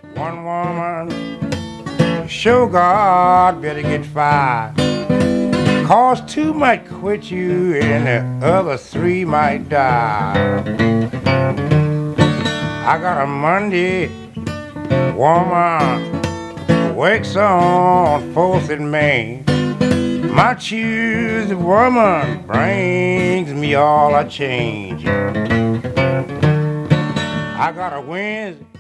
One woman, sure God better get fired. Cause two might quit you and the other three might die. I got a Monday woman wakes on 4th and Main. My Tuesday woman brings me all I change. I got a Wednesday